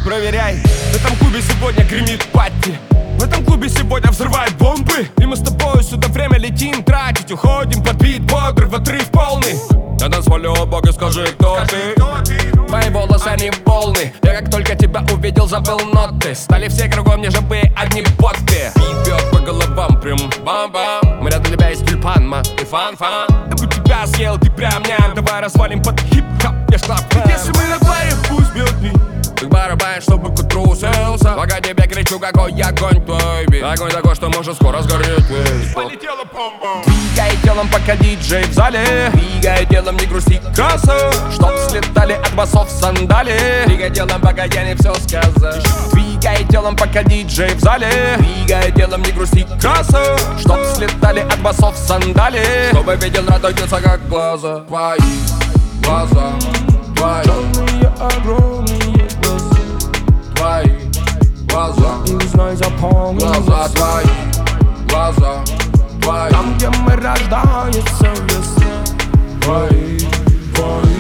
проверяй. В этом клубе сегодня гремит патти. В этом клубе сегодня взрывают бомбы. И мы с тобой сюда время летим тратить. Уходим под бит бодрый, в отрыв полный. На танцполе, о боги, скажи, кто ты? Твои волосы, они волны. Я как только тебя увидел, забыл ноты. Стали все кругом не жабы, одни боты. Бит бьет по головам, прям бам-бам. Мы рядом тебя есть тюльпан, ма и фан-фан. Я бы тебя съел, ты прям ням. Давай развалим под хип-хоп, я шла в рэп. Если мы на паре, пусть бьет бит. Ты барабанишь, чтобы к утру уселся. Пока тебе кричу, какой огонь твой бит. Огонь такой, что может скоро сгореть весь. Полетела бомба. Двигай телом, пока диджей в зале. Двигай телом, не грусти, краса. Чтоб слетали от басов сандали. Двигай телом, пока я не все сказал. Двигай телом, пока диджей в зале. Двигай телом, не грусти, краса. Чтоб слетали от басов сандали. Чтобы видел, радуются, как глаза твои. Глаза твои. Черные, огромные глаза твои. Глаза. И знай, запомни. Глаза твои. Глаза твои. Там, где мы рождаются весна. Твои, твои.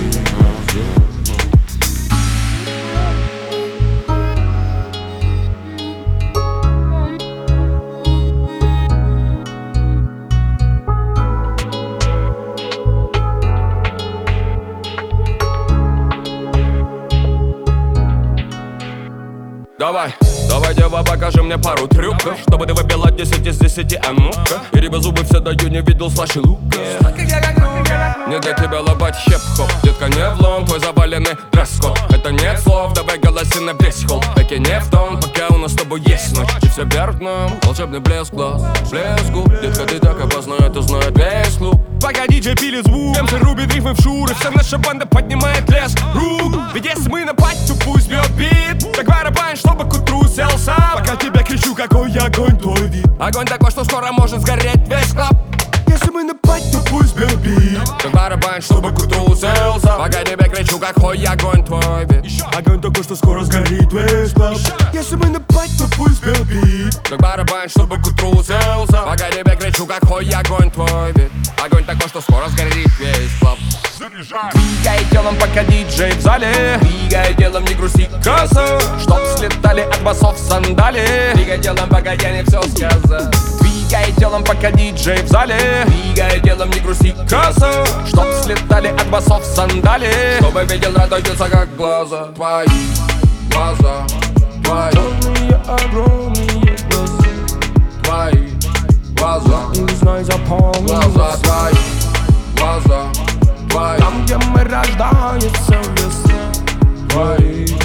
Давай, давай, дева, покажи мне пару трюков, чтобы ты выбила 10 из 10, а ну-ка. И рыба зубы все даю, не видел слаще лука. Не для тебя лобать хип-хоп, детка, не влом, твой заваленный дресс-код. Это нет слов, давай голоси на весь холл. Таки не в том, пока у нас с тобой есть ночь. И все вверх дном, волшебный блеск глаз, блеск губ. Детка, ты так опасна, это знает весь клуб. Пока диджей пилит звук, МС рубит рифмы в шуры. Вся наша банда поднимает лес рук. Ведь если мы на пати, то пусть бьет бит. Так барабань, чтобы к утру селся. Пока тебя кричу, какой огонь твой вид. Огонь такой, что скоро может сгореть весь клаб. Если мы на пати, то пусть бьет бит. Так барабань, чтобы к утру селся. Пока тебя кричу, какой огонь твой вид. Огонь такой, что скоро сгорит весь клаб. Если мы на пати, то пусть бьет бит. Так барабань, чтобы к утру селся. Пока тебя кричу, какой огонь твой вид. Огонь такой, что скоро сгорит весь клаб. Заряжай. Двигай телом, пока диджей в зале. Двигай телом, не грусти, краса. Чтоб слетали от басов сандали. Двигай телом, пока я не все сказал. Двигай телом, пока диджей в зале. Двигай телом, не грусти, краса. Чтоб слетали от басов сандали. Чтобы видел, радуются, как глаза твои. Глаза твои. Черные, огромные глаза твои. Глаза. И знай, запомни. Глаза твои. Глаза твои. Там, где мы рождаются весна. Твои.